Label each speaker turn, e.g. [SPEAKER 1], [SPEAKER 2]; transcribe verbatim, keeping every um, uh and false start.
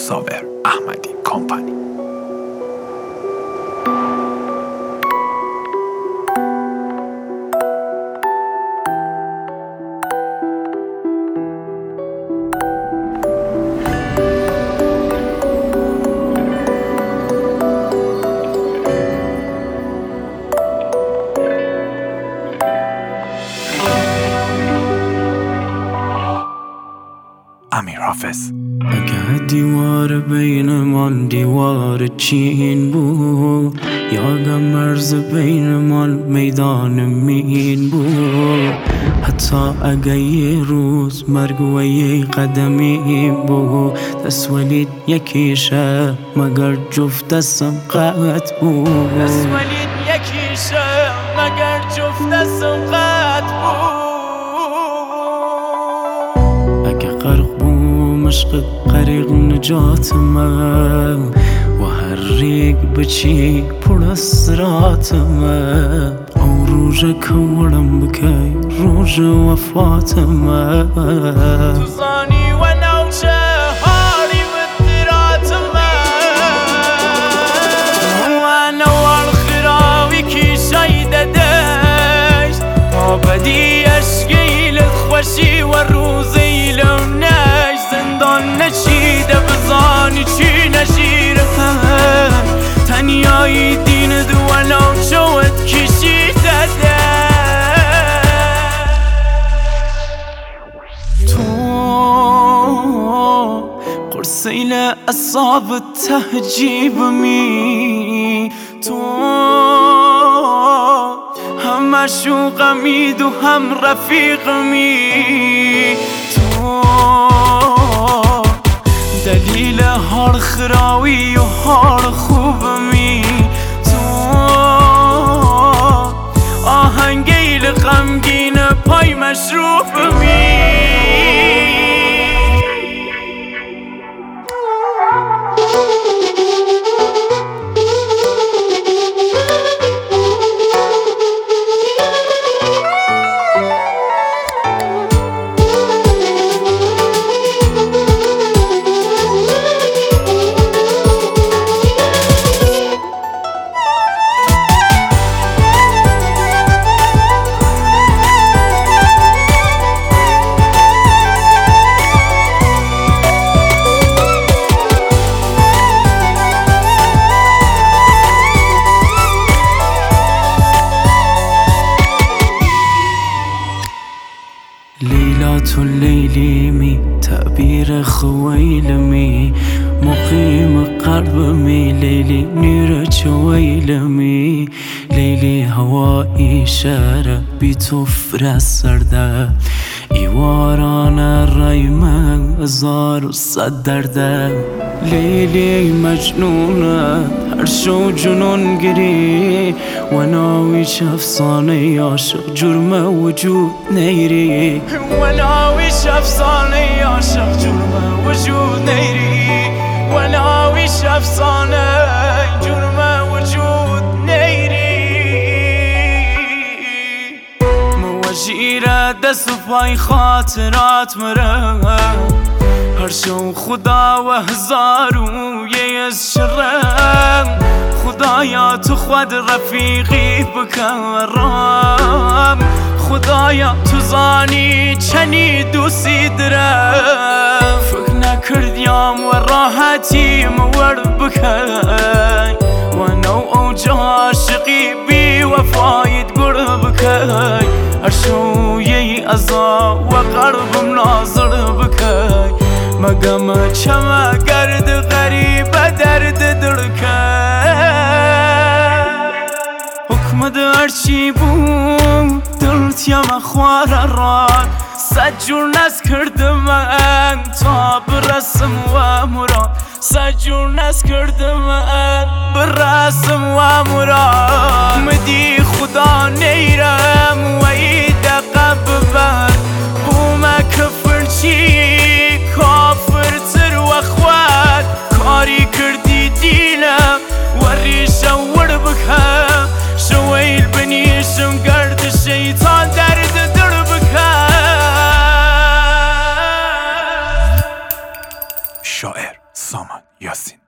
[SPEAKER 1] صابر احمدی کامپانی. امیر حافظ.
[SPEAKER 2] اگه دیوار بینمان دیوار چین بود، یادم مرز بینمان میدان مین بود. حتی اگه یه روز مرگ و یه قدمی بود، دست ولید یکیشه مگر جفت دستم قط بود.
[SPEAKER 3] دست ولید یکیشه مگر جفت دستم قط بود.
[SPEAKER 2] اگه غرق بوم عشق غریق نجات من، و هر ریگ بچی پر اسرات من. او روژه کورم بکی روژه وفات من.
[SPEAKER 3] تو زانی و نوچه هاری بدرات من. و نوال خراوی کی شایده دشت، ما بدی اشگیلت خوشی و روزی لونش. زندان نشیده بزانی چی نشیره، تنیایی دین دولو چوت کشیده ده. تو قرصیل اصاب تهجیب می، تو هم مشوقمی دو هم رفیق می. تو دلیل هر خراوی و هر خوبمی. تو آهنگیل غمگین پای مشروبمی.
[SPEAKER 2] ليلات الليل مي تعبير خويلمي، مقيم قلبمي ليلي نير جويلمي. ليلي هوائي شارع بتفر سرده، ایواران رایمه هزار و صد درده. لیلی مجنونه هر شو جنون گری، و ناویش افسانه عاشق جرم وجود نیری.
[SPEAKER 3] و ناویش افسانه عاشق جرم وجود نیری. و ناویش افسانه جرم وجود نیری. موجیره دست و پای خاطرات مره، هر شو خدا و هزارو یه از شرم. خدایا تو خود رفیقی بکرم، خدایا تو زانی چنی دوستی درم. فکر نکردیم و راحتی مور بکی، و نو اوج عاشقی بی وفایت گر بکی. هر شو یه ازا و قربم ناظر بکی، مگم چما گرد غریب درد درکه. حکم درچی بود دلت یم خوار راد، صد جور نز کردم من تا برسم و مراد. صد جور نز کردم من برسم و مراد. مدی خدا نیرم و ای دقه ببر، بوم کفر چی کافر تر و خواد. کاری کردی دینم و ریشه ور بکم، شویل بنیشم گرد شیطان درد در بکم.
[SPEAKER 1] شاعر سامان یاسین.